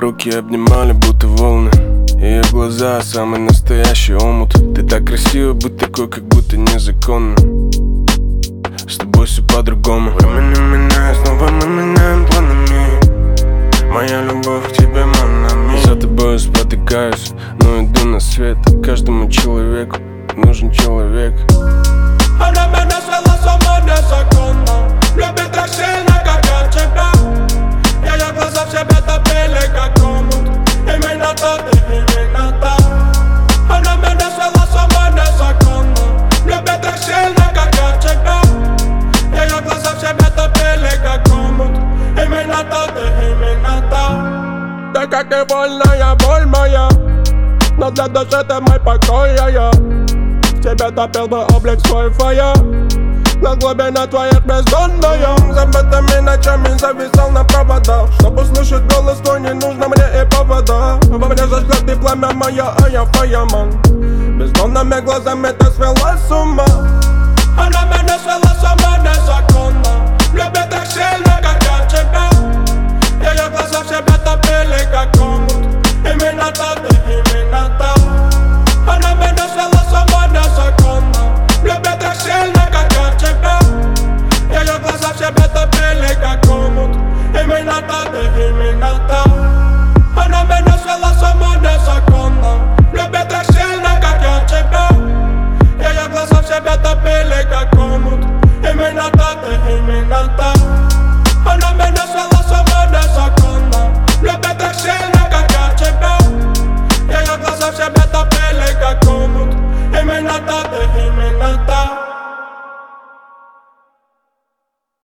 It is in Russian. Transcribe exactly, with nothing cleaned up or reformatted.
Руки обнимали, будто волны. Ее глаза, самый настоящий омут. Ты так красива, быть такой, как будто незаконно. С тобой все по-другому. Времена меняют, снова мы меняем планами. Моя любовь к тебе, манами. За тобой спотыкаюсь, но иду на свет. Каждому человеку нужен человек. Она меня свела сама незаконно. Любит так сильно, как я тебя. Ее глаза в себе топили, как омут. Именно так, именно так. Она меня свела сама незаконно. Любит так сильно, как я тебя. Ее глаза в себе топили, как омут. Именно так, именно так. Ты как невольная боль моя, но для души ты мой покой, а я в тебе топил бы облик свой фая. На глубине твоих бездонная. Забытыми ночами зависал на проводах. Чтоб услышать голос твой, не нужно мне и повода. Во мне зажгла ты пламя моя, а я фаяман. Бездонными глазами ты свела с ума. Она